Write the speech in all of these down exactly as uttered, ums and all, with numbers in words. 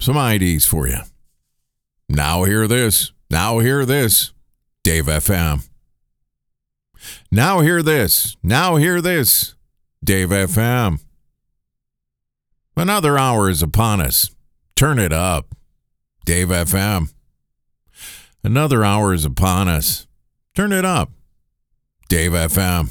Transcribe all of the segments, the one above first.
some I Ds for you. Now hear this. Now hear this. Dave F M. Now hear this. Now hear this. Dave F M. Another hour is upon us. Turn it up. Dave F M. Another hour is upon us. Turn it up. Dave F M.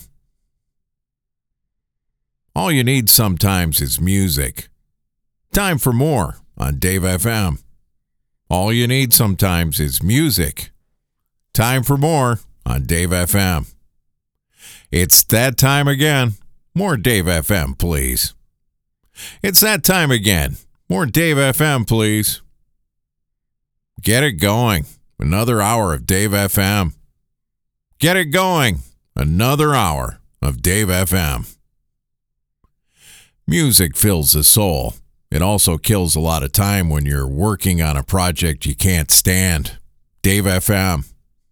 All you need sometimes is music. Time for more on Dave F M. All you need sometimes is music. Time for more on Dave F M. It's that time again. More Dave F M, please. It's that time again. More Dave F M, please. Get it going. Another hour of Dave F M. Get it going. Another hour of Dave F M. Music fills the soul. It also kills a lot of time when you're working on a project you can't stand. Dave F M.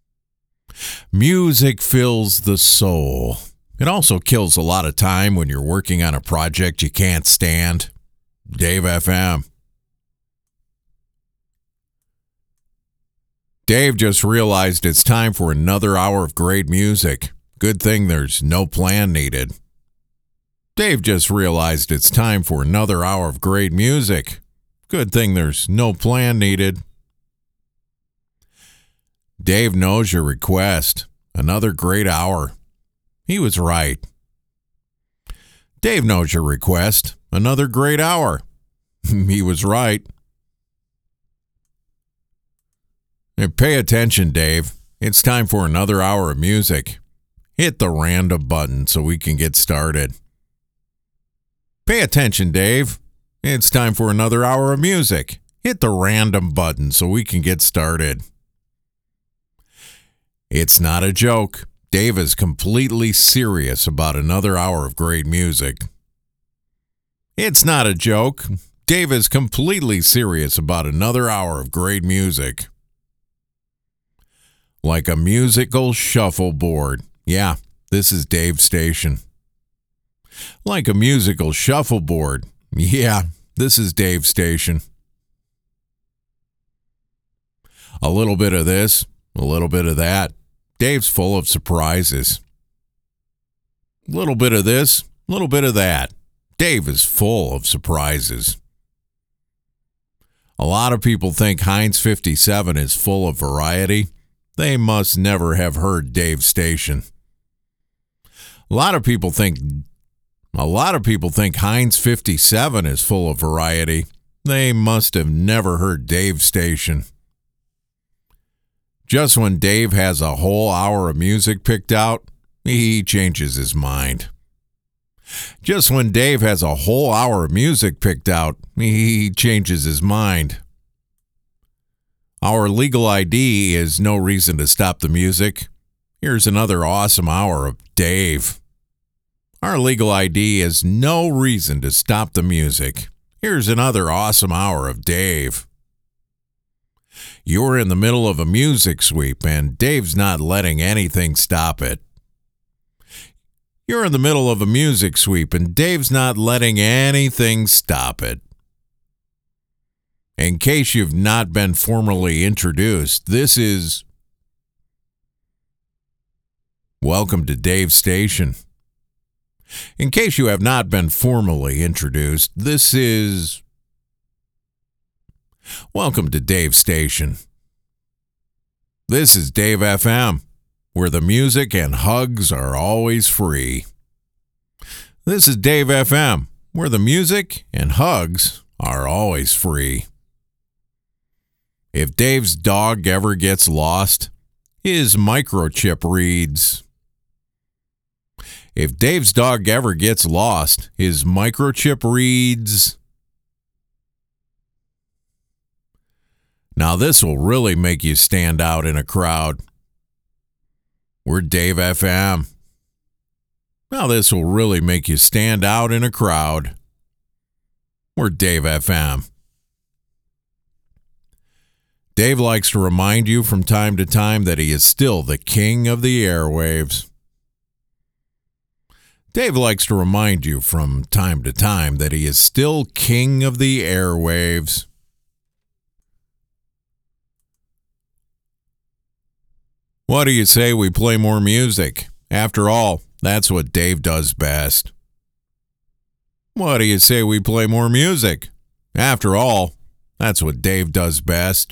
Music fills the soul. It also kills a lot of time when you're working on a project you can't stand. Dave F M. Dave just realized it's time for another hour of great music. Good thing there's no plan needed. Dave just realized it's time for another hour of great music. Good thing there's no plan needed. Dave knows your request. Another great hour. He was right. Dave knows your request. Another great hour. He was right. Hey, pay attention, Dave. It's time for another hour of music. Hit the random button so we can get started. Pay attention, Dave. It's time for another hour of music. Hit the random button so we can get started. It's not a joke. Dave is completely serious about another hour of great music. It's not a joke. Dave is completely serious about another hour of great music. Like a musical shuffleboard. Yeah, this is Dave's station. Like a musical shuffleboard. Yeah, this is Dave's station. A little bit of this, a little bit of that. Dave's full of surprises. A little bit of this, a little bit of that. Dave is full of surprises. A lot of people think Heinz fifty-seven is full of variety. They must never have heard Dave's station. A lot of people think A lot of people think Heinz fifty-seven is full of variety. They must have never heard Dave's station. Just when Dave has a whole hour of music picked out, he changes his mind. Just when Dave has a whole hour of music picked out, he changes his mind. Our legal I D is no reason to stop the music. Here's another awesome hour of Dave. Our legal I D is no reason to stop the music. Here's another awesome hour of Dave. You're in the middle of a music sweep, and Dave's not letting anything stop it. You're in the middle of a music sweep, and Dave's not letting anything stop it. In case you've not been formally introduced, this is... Welcome to Dave's station. In case you have not been formally introduced, this is... Welcome to Dave's station. This is Dave F M, where the music and hugs are always free. This is Dave F M, where the music and hugs are always free. If Dave's dog ever gets lost, his microchip reads... If Dave's dog ever gets lost, his microchip reads... Now this will really make you stand out in a crowd. We're Dave F M. Now this will really make you stand out in a crowd. We're Dave F M. Dave likes to remind you from time to time that he is still the king of the airwaves. Dave likes to remind you from time to time that he is still king of the airwaves. What do you say we play more music? After all, that's what Dave does best. What do you say we play more music? After all, that's what Dave does best.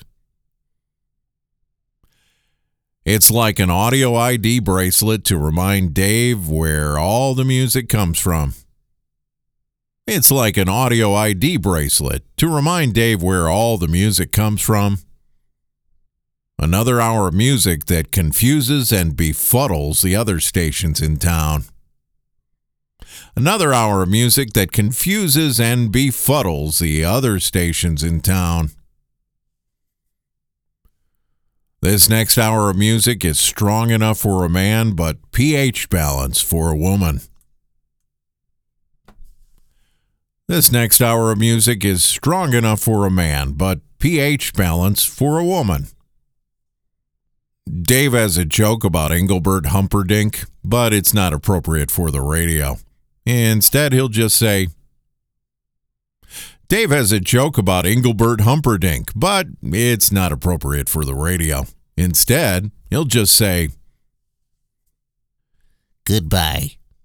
It's like an audio I D bracelet to remind Dave where all the music comes from. It's like an audio I D bracelet to remind Dave where all the music comes from. Another hour of music that confuses and befuddles the other stations in town. Another hour of music that confuses and befuddles the other stations in town. This next hour of music is strong enough for a man, but pH balance for a woman. This next hour of music is strong enough for a man, but pH balance for a woman. Dave has a joke about Engelbert Humperdinck, but it's not appropriate for the radio. Instead, he'll just say, Dave has a joke about Engelbert Humperdinck, but it's not appropriate for the radio. Instead, he'll just say, goodbye.